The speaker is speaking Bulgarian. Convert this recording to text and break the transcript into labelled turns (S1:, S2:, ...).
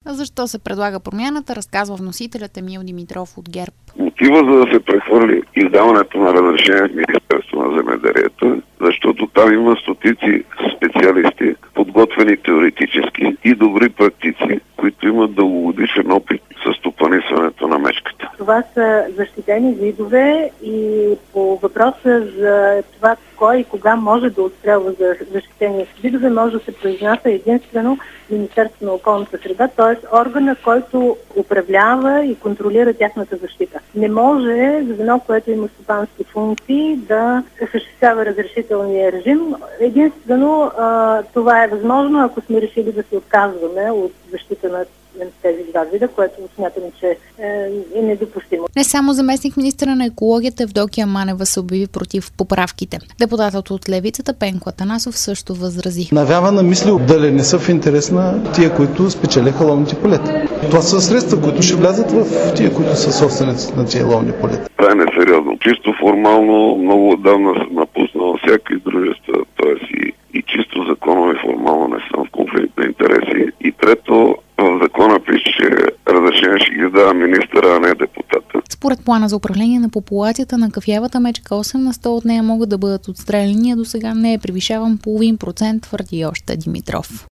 S1: А защо се предлага промяната, разказва вносителят Емил Димитров от ГЕРБ.
S2: Мотива за да се прехвърли издаването на разрешение в Министерство на земеделието, защото там има стотици специалисти, подготвени теоретически и добри практици, които имат дългогодишен опит със стопанисването на мечката.
S3: Това са защитени видове и по въпроса за това кой и кога може да отстрелва за защитени видове, може да се произнася единствено Министерството на околната среда, т.е. органа, който управлява и контролира тяхната защита. Не може звено, което има стопански функции, да осъществява разрешителния режим. Единствено това е възможно, ако сме решили да се отказваме от защита на тези два вида, което смятам, че е недопустимо.
S1: Не само заместник-министъра на екологията Евдокия Манева се обяви против поправките. Депутатът от левицата Пенко Атанасов също възрази.
S4: Навява на мисли дали не са в интерес на тия, които спечелиха ловните полета. Това са средства, които ще влязат в тия, които са собственици на тия ловни полета.
S2: Това е несериозно. Чисто формално много отдавна съм напуснал всякакви дружества, т.е. и чисто законово и формално не съм в конфликт на интереси. И трето, в закона пише, че разрешение ще ги дава министъра, а не депутата.
S1: Според плана за управление на популацията на кафявата мечка, 8 на 100 от нея могат да бъдат отстреляни, а до сега не е превишаван половин процент, твърди още Димитров.